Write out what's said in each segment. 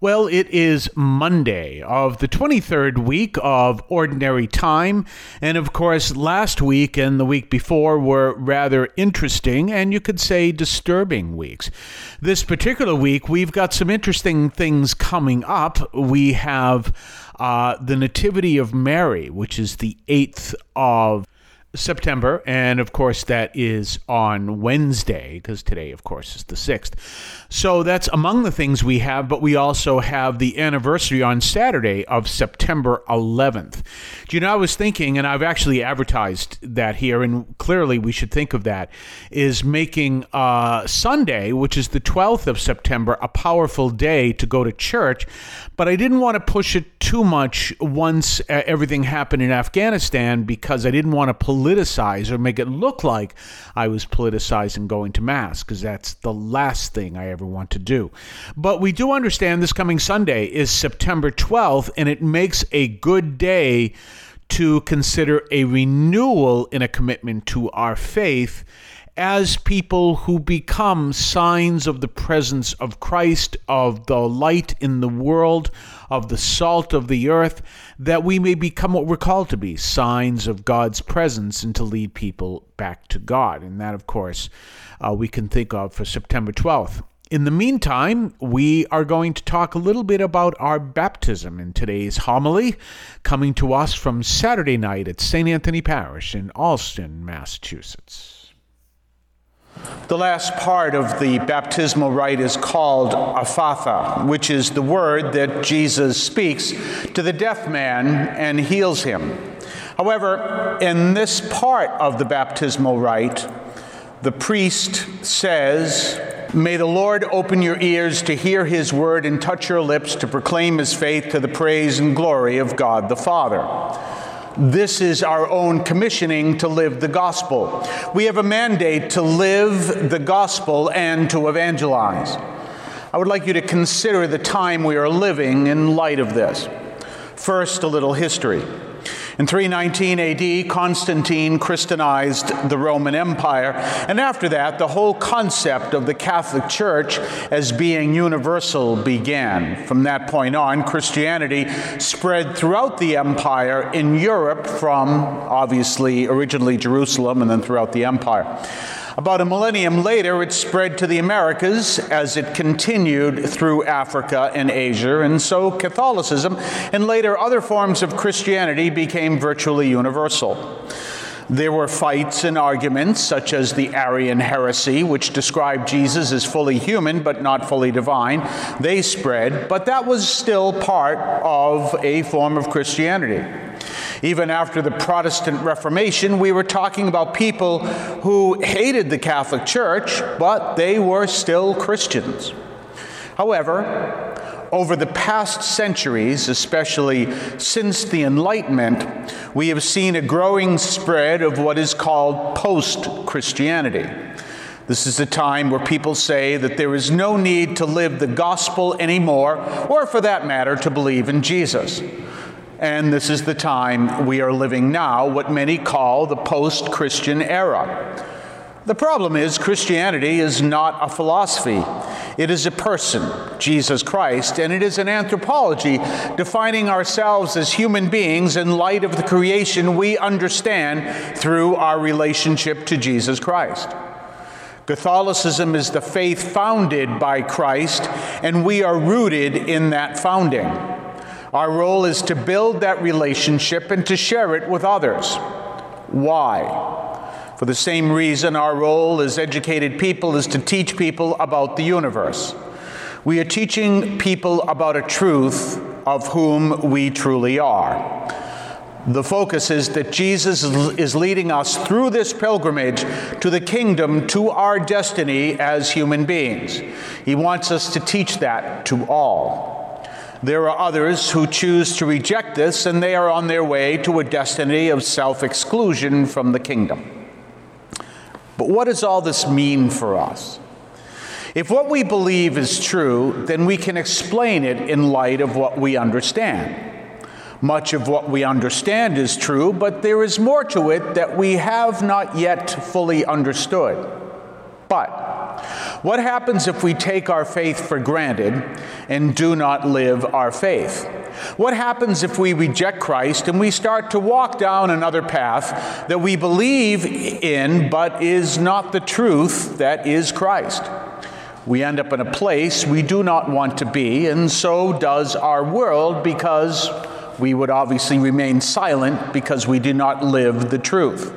Well, it is Monday of the 23rd week of Ordinary Time. And of course, last week and the week before were rather interesting and you could say disturbing weeks. This particular week, we've got some interesting things coming up. We have the Nativity of Mary, which is the 8th of September, and of course that is on Wednesday, because today, of course, is the 6th. So that's among the things we have, but we also have the anniversary on Saturday of September 11th. Do you know, I was thinking, and I've actually advertised that here, and clearly we should think of that, is making Sunday, which is the 12th of September, a powerful day to go to church, but I didn't want to push it too much once everything happened in Afghanistan, because I didn't want to politicize or make it look like I was politicizing going to Mass, because that's the last thing I ever want to do. But we do understand this coming Sunday is September 12th, and it makes a good day to consider a renewal in a commitment to our faith as people who become signs of the presence of Christ, of the light in the world, of the salt of the earth, that we may become what we're called to be, signs of God's presence, and to lead people back to God. And that, of course, we can think of for September 12th. In the meantime, we are going to talk a little bit about our baptism in today's homily, coming to us from Saturday night at St. Anthony Parish in Allston, Massachusetts. The last part of the baptismal rite is called aphatha, which is the word that Jesus speaks to the deaf man and heals him. However, in this part of the baptismal rite, the priest says, "May the Lord open your ears to hear his word and touch your lips to proclaim his faith to the praise and glory of God the Father." This is our own commissioning to live the gospel. We have a mandate to live the gospel and to evangelize. I would like you to consider the time we are living in light of this. First, a little history. In 319 AD, Constantine Christianized the Roman Empire, and after that, the whole concept of the Catholic Church as being universal began. From that point on, Christianity spread throughout the empire in Europe from, obviously, originally Jerusalem and then throughout the empire. About a millennium later, it spread to the Americas as it continued through Africa and Asia, and so Catholicism and later other forms of Christianity became virtually universal. There were fights and arguments, such as the Arian heresy, which described Jesus as fully human but not fully divine. They spread, but that was still part of a form of Christianity. Even after the Protestant Reformation, we were talking about people who hated the Catholic Church, but they were still Christians. However, over the past centuries, especially since the Enlightenment, we have seen a growing spread of what is called post-Christianity. This is a time where people say that there is no need to live the gospel anymore, or for that matter, to believe in Jesus. And this is the time we are living now, what many call the post-Christian era. The problem is, Christianity is not a philosophy. It is a person, Jesus Christ, and it is an anthropology defining ourselves as human beings in light of the creation we understand through our relationship to Jesus Christ. Catholicism is the faith founded by Christ, and we are rooted in that founding. Our role is to build that relationship and to share it with others. Why? For the same reason our role as educated people is to teach people about the universe. We are teaching people about a truth of whom we truly are. The focus is that Jesus is leading us through this pilgrimage to the kingdom, to our destiny as human beings. He wants us to teach that to all. There are others who choose to reject this, and they are on their way to a destiny of self-exclusion from the kingdom. But what does all this mean for us? If what we believe is true, then we can explain it in light of what we understand. Much of what we understand is true, but there is more to it that we have not yet fully understood. But What happens if we take our faith for granted and do not live our faith? What happens if we reject Christ and we start to walk down another path that we believe in but is not the truth that is Christ? We end up in a place we do not want to be, and so does our world, because we would obviously remain silent because we do not live the truth.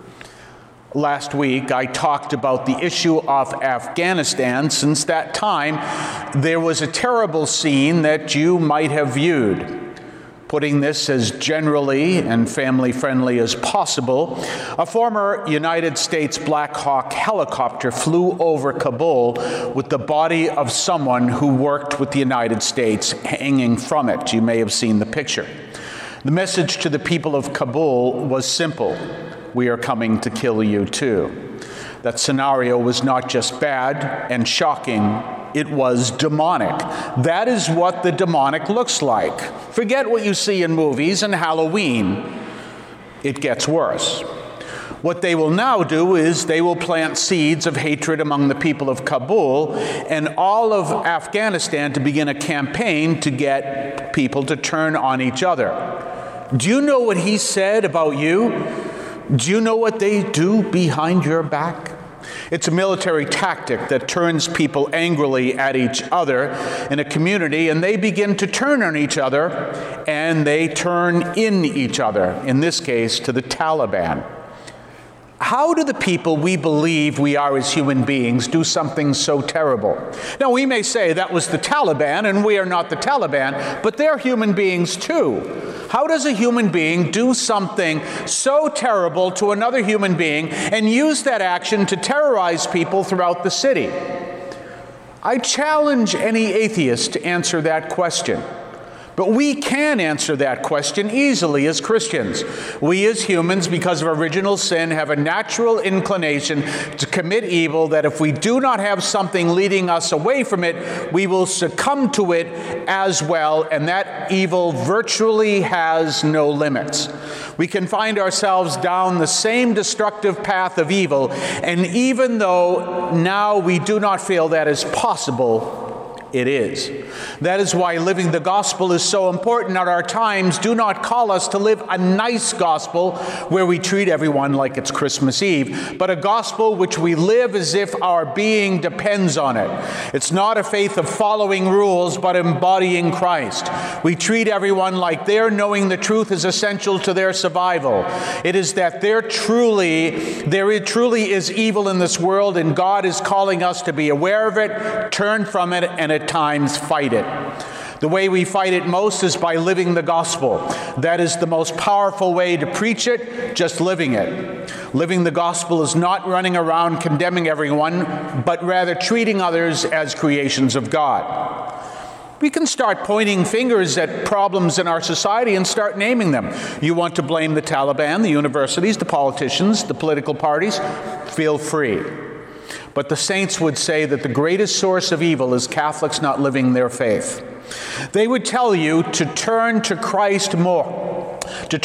Last week, I talked about the issue of Afghanistan. Since that time, there was a terrible scene that you might have viewed. Putting this as generally and family-friendly as possible, a former United States Black Hawk helicopter flew over Kabul with the body of someone who worked with the United States hanging from it. You may have seen the picture. The message to the people of Kabul was simple: we are coming to kill you too. That scenario was not just bad and shocking, it was demonic. That is what the demonic looks like. Forget what you see in movies and Halloween. It gets worse. What they will now do is they will plant seeds of hatred among the people of Kabul and all of Afghanistan to begin a campaign to get people to turn on each other. Do you know what he said about you? Do you know what they do behind your back? It's a military tactic that turns people angrily at each other in a community, and they begin to turn on each other, and they turn in each other, in this case, to the Taliban. How do the people we believe we are as human beings do something so terrible? Now, we may say that was the Taliban, and we are not the Taliban, but they're human beings too. How does a human being do something so terrible to another human being and use that action to terrorize people throughout the city? I challenge any atheist to answer that question. But we can answer that question easily as Christians. We as humans, because of original sin, have a natural inclination to commit evil that if we do not have something leading us away from it, we will succumb to it as well, and that evil virtually has no limits. We can find ourselves down the same destructive path of evil, and even though now we do not feel that is possible, it is. That is why living the gospel is so important. At our times, do not call us to live a nice gospel where we treat everyone like it's Christmas Eve, but a gospel which we live as if our being depends on it. It's not a faith of following rules, but embodying Christ. We treat everyone like their knowing the truth is essential to their survival. It is that there truly is evil in this world, and God is calling us to be aware of it, turn from it, and at times fight it. The way we fight it most is by living the gospel. That is the most powerful way to preach it, just living it. Living the gospel is not running around condemning everyone, but rather treating others as creations of God. We can start pointing fingers at problems in our society and start naming them. You want to blame the Taliban, the universities, the politicians, the political parties? Feel free. But the saints would say that the greatest source of evil is Catholics not living their faith. They would tell you to turn to Christ more,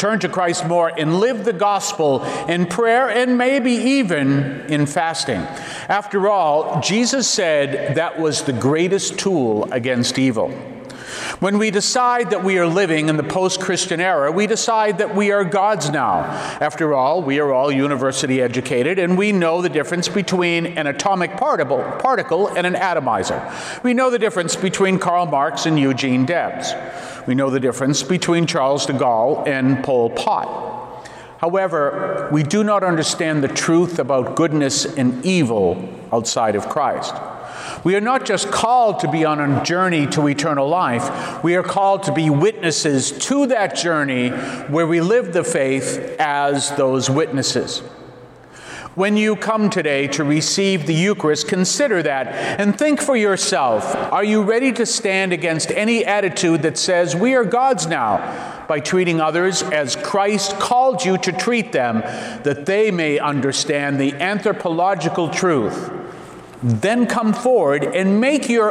and live the gospel in prayer and maybe even in fasting. After all, Jesus said that was the greatest tool against evil. When we decide that we are living in the post-Christian era, we decide that we are gods now. After all, we are all university educated, and we know the difference between an atomic particle and an atomizer. We know the difference between Karl Marx and Eugene Debs. We know the difference between Charles de Gaulle and Pol Pot. However, we do not understand the truth about goodness and evil outside of Christ. We are not just called to be on a journey to eternal life. We are called to be witnesses to that journey where we live the faith as those witnesses. When you come today to receive the Eucharist, consider that and think for yourself, are you ready to stand against any attitude that says we are gods now by treating others as Christ called you to treat them, that they may understand the anthropological truth? Then come forward and make your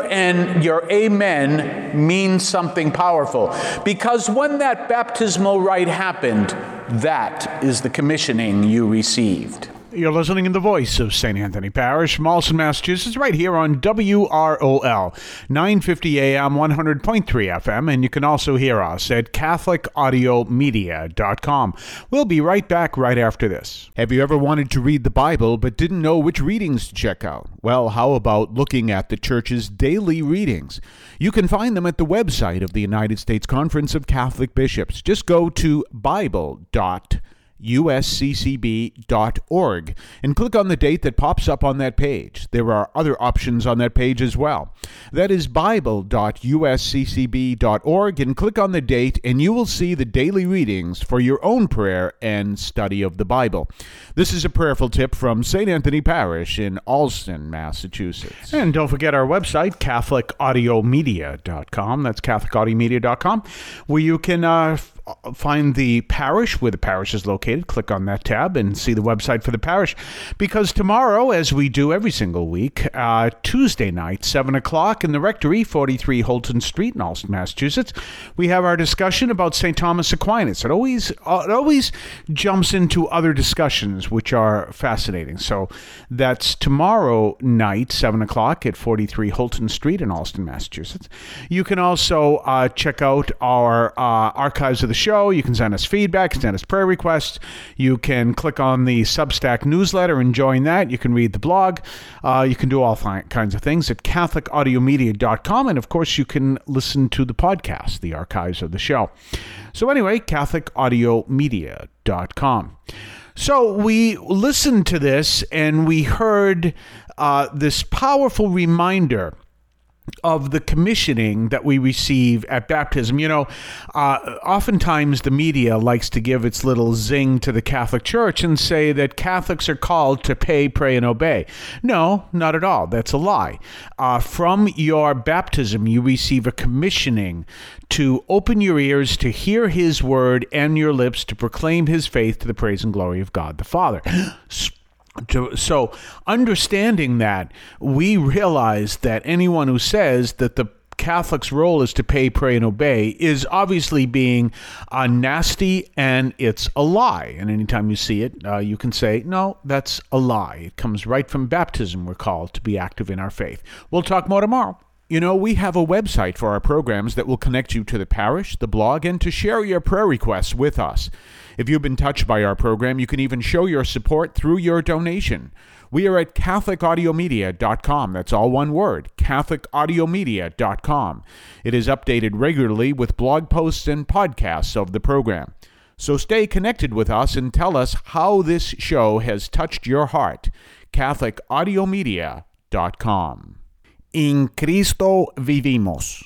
amen mean something powerful. Because when that baptismal rite happened, that is the commissioning you received. You're listening in the voice of St. Anthony Parish from Allston, Massachusetts, right here on WROL, 950 AM, 100.3 FM, and you can also hear us at CatholicAudiomedia.com. We'll be right back right after this. Have you ever wanted to read the Bible but didn't know which readings to check out? Well, how about looking at the Church's daily readings? You can find them at the website of the United States Conference of Catholic Bishops. Just go to bible.usccb.org and click on the date that pops up on that page. There are other options on that page as well. That is bible.usccb.org, and click on the date and you will see the daily readings for your own prayer and study of the Bible. This is a prayerful tip from St. Anthony Parish in Allston, Massachusetts. And don't forget our website, CatholicAudiomedia.com. That's CatholicAudiomedia.com, where you can find the parish, where the parish is located. Click on that tab and see the website for the parish. Because tomorrow, as we do every single week, Tuesday night, 7 o'clock in the Rectory, 43 Holton Street in Allston, Massachusetts, we have our discussion about St. Thomas Aquinas. It always jumps into other discussions, which are fascinating. So that's tomorrow night, 7 o'clock at 43 Holton Street in Allston, Massachusetts. You can also check out our archives of the show. You can send us feedback, send us prayer requests. You can click on the Substack newsletter and join that. You can read the blog. You can do all kinds of things at CatholicAudiomedia.com. And of course, you can listen to the podcast, the archives of the show. So anyway, CatholicAudiomedia.com. So we listened to this and we heard this powerful reminder of the commissioning that we receive at baptism. You know, oftentimes the media likes to give its little zing to the Catholic Church and say that Catholics are called to pay, pray, and obey. No, not at all. That's a lie. From your baptism, you receive a commissioning to open your ears to hear His word and your lips to proclaim His faith to the praise and glory of God the Father. So understanding that, we realize that anyone who says that the Catholic's role is to pay, pray, and obey is obviously being nasty, and it's a lie. And anytime you see it, you can say, no, that's a lie. It comes right from baptism. We're called to be active in our faith. We'll talk more tomorrow. You know, we have a website for our programs that will connect you to the parish, the blog, and to share your prayer requests with us. If you've been touched by our program, you can even show your support through your donation. We are at CatholicAudiomedia.com. That's all one word, CatholicAudiomedia.com. It is updated regularly with blog posts and podcasts of the program. So stay connected with us and tell us how this show has touched your heart. CatholicAudiomedia.com. In Cristo vivimos.